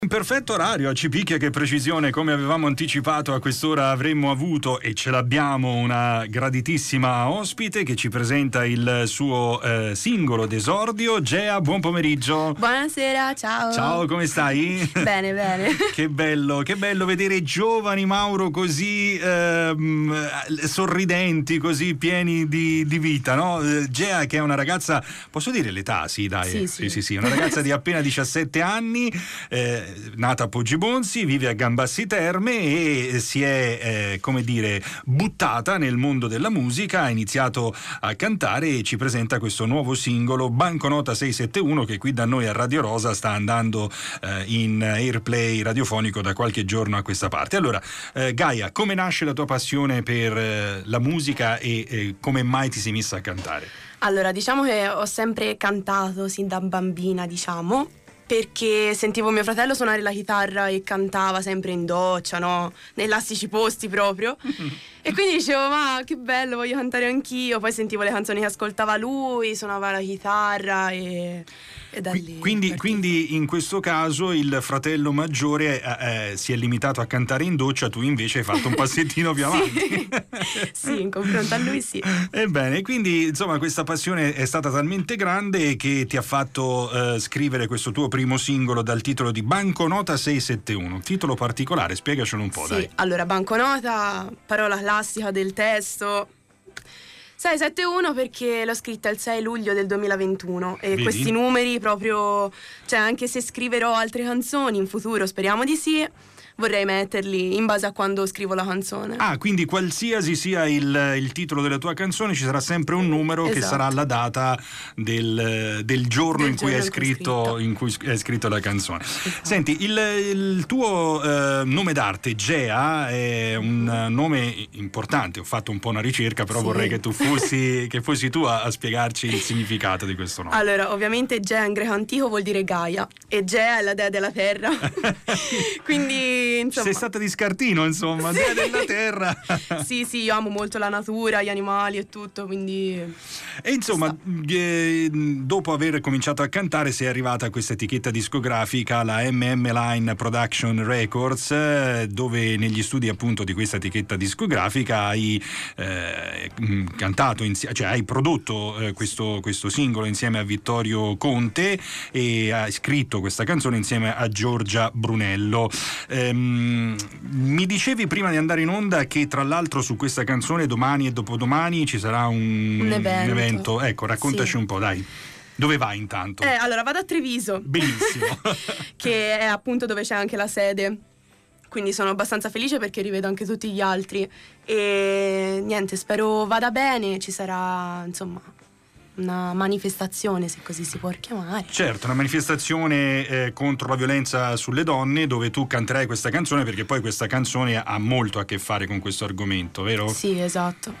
In perfetto orario, a Cipicchia, che precisione, come avevamo anticipato a quest'ora avremmo avuto e ce l'abbiamo una graditissima ospite che ci presenta il suo singolo d'esordio. Gea, buon pomeriggio. Buonasera, ciao. Ciao, come stai? Bene, bene. Che bello vedere giovani, Mauro, così sorridenti, così pieni di vita, no? Gea, che è una ragazza, posso dire l'età? Sì, dai. Sì, una ragazza di appena 17 anni, nata a Poggibonsi, vive a Gambassi Terme e si è buttata nel mondo della musica, ha iniziato a cantare e ci presenta questo nuovo singolo Banconota 671 che qui da noi a Radio Rosa sta andando in airplay radiofonico da qualche giorno a questa parte. Allora, Gaia, come nasce la tua passione per la musica e come mai ti sei messa a cantare? Allora, diciamo che ho sempre cantato sin da bambina, perché sentivo mio fratello suonare la chitarra e cantava sempre in doccia, no? Nei classici posti proprio. E quindi dicevo, ma che bello, voglio cantare anch'io. Poi sentivo le canzoni che ascoltava lui, suonava la chitarra e da lì. Quindi in questo caso il fratello maggiore si è limitato a cantare in doccia, tu invece hai fatto un passettino più avanti. Sì, in confronto a lui sì. Ebbene, quindi insomma questa passione è stata talmente grande che ti ha fatto scrivere questo tuo primo singolo dal titolo di Banconota 671, titolo particolare, spiegacelo un po', sì, dai. Allora, banconota, parola classica del testo. 671 perché l'ho scritta il 6 luglio del 2021 e Vedi? Questi numeri proprio, cioè anche se scriverò altre canzoni in futuro, speriamo di sì, vorrei metterli in base a quando scrivo la canzone. Ah, quindi qualsiasi sia il titolo della tua canzone ci sarà sempre un numero, esatto, che sarà la data del giorno in cui hai scritto la canzone. Esatto. Senti, il tuo nome d'arte, Gea, è un nome importante. Ho fatto un po' una ricerca, però sì, vorrei che tu fossi tu a spiegarci il significato di questo nome. Allora, ovviamente Gea in greco antico vuol dire Gaia e Gea è la dea della terra. Quindi insomma, sei stata di scartino, insomma, sì, dea della terra. sì, io amo molto la natura, gli animali e tutto, quindi. E insomma, dopo aver cominciato a cantare sei arrivata a questa etichetta discografica, la MM-Line Production Records, dove negli studi appunto di questa etichetta discografica hai cantato, cioè hai prodotto questo singolo insieme a Vittorio Conte e hai scritto questa canzone insieme a Giorgia Brunello. Mi dicevi prima di andare in onda che tra l'altro su questa canzone domani e dopodomani ci sarà un evento. Ecco, raccontaci, sì, un po', dai. Dove vai intanto? Allora vado a Treviso. Benissimo. Che è appunto dove c'è anche la sede. Quindi sono abbastanza felice perché rivedo anche tutti gli altri. E niente, spero vada bene. Ci sarà, insomma, una manifestazione, se così si può chiamare. Certo, una manifestazione contro la violenza sulle donne, dove tu canterai questa canzone, perché poi questa canzone ha molto a che fare con questo argomento, vero? Sì, esatto.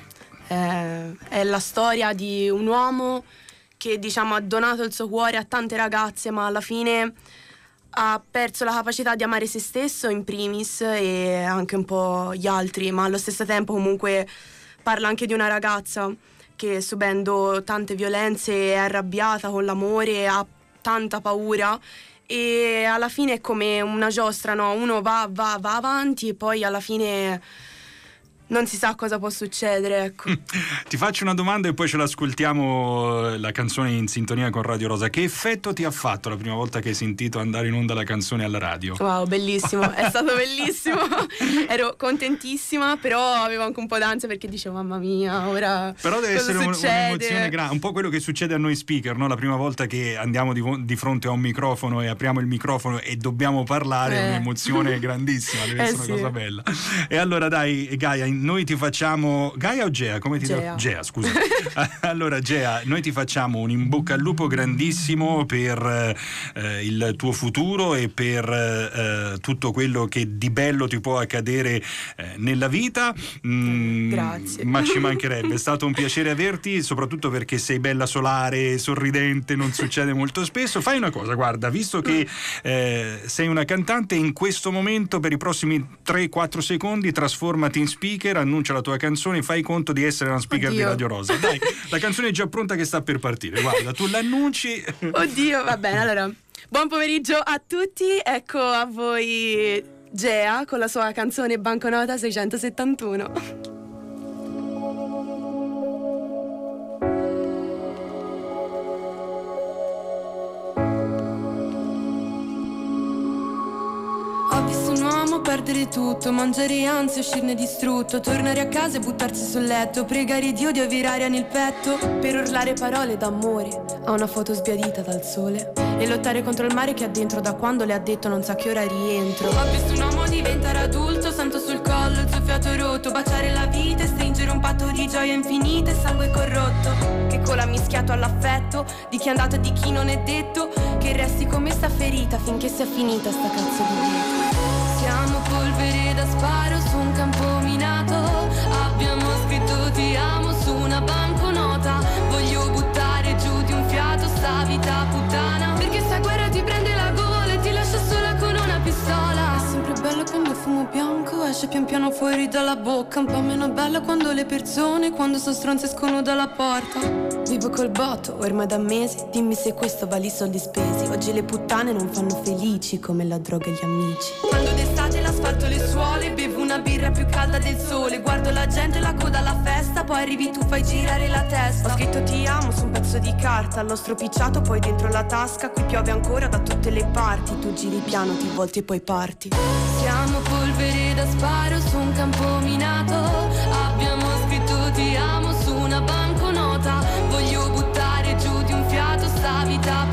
È la storia di un uomo che, diciamo, ha donato il suo cuore a tante ragazze, ma alla fine ha perso la capacità di amare se stesso in primis e anche un po' gli altri, ma allo stesso tempo comunque parla anche di una ragazza che, subendo tante violenze, è arrabbiata con l'amore, ha tanta paura e alla fine è come una giostra, no? Uno va avanti e poi alla fine non si sa cosa può succedere, ecco. Ti faccio una domanda e poi ce l'ascoltiamo, la canzone in sintonia con Radio Rosa. Che effetto ti ha fatto la prima volta che hai sentito andare in onda la canzone alla radio? Wow, bellissimo, è stato bellissimo. Ero contentissima, però avevo anche un po' d'ansia perché dicevo, mamma mia, ora però deve cosa essere succede? Un'emozione grande, un po' quello che succede a noi speaker, no? La prima volta che andiamo di fronte a un microfono e apriamo il microfono e dobbiamo parlare, è un'emozione grandissima, deve essere una cosa bella. E allora dai, Gaia, noi ti facciamo Gaia o Gea? Come ti Gea, scusa. Allora Gea, noi ti facciamo un in bocca al lupo grandissimo per il tuo futuro e per tutto quello che di bello ti può accadere nella vita. Grazie. Ma ci mancherebbe, è stato un piacere averti, soprattutto perché sei bella solare, sorridente, non succede molto spesso. Fai una cosa, guarda, visto che sei una cantante, in questo momento per i prossimi 3-4 secondi trasformati in speaker speaker, annuncia la tua canzone, fai conto di essere una speaker di Radio Rosa. Dai, la canzone è già pronta che sta per partire, guarda, tu l'annunci. Oddio, va bene, allora, buon pomeriggio a tutti, ecco a voi Gea con la sua canzone Banconota 671. Ho visto un uomo perdere tutto, mangiare ansia, uscirne distrutto, tornare a casa e buttarsi sul letto, pregare Dio di avere aria nel petto, Per urlare parole d'amore a una foto sbiadita dal sole e lottare contro il mare che ha dentro da quando le ha detto non sa che ora rientro. Ho visto un uomo diventare adulto, sento sul collo il suo fiato rotto, baciare la vita e stringere un patto di gioia infinita e sangue corrotto, Che cola mischiato all'affetto di chi è andato e di chi non è detto, che resti come sta ferita finché sia finita sta cazzo di vita. siamo polvere da sparo su un campo minato, abbiamo scritto ti amo su una banconota, voglio buttare giù di un fiato sta vita puttana, perché sta guerra ti prende la gola e ti lascia sola con una pistola. È sempre bello quando il fumo bianco esce pian piano fuori dalla bocca, un po' meno bello quando le persone, quando sono stronze escono dalla porta. Vivo col botto ormai da mesi, dimmi se questo vale i soldi spesi. Oggi le puttane non fanno felici come la droga e gli amici. Quando d'estate l'asfalto le suole, bevo una birra più calda del sole, guardo la gente, la coda alla festa, poi arrivi tu, fai girare la testa. Ho scritto ti amo su un pezzo di carta, l'ho stropicciato poi dentro la tasca, qui piove ancora da tutte le parti, tu giri piano, ti volti e poi parti. Siamo polvere da sparo su un campo minato, abbiamo scritto ti amo su una banconota, voglio buttare giù di un fiato sta vita